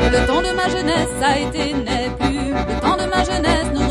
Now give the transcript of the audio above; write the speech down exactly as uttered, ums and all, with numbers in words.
Le temps de ma jeunesse a été n'est plus le temps de ma jeunesse. Nous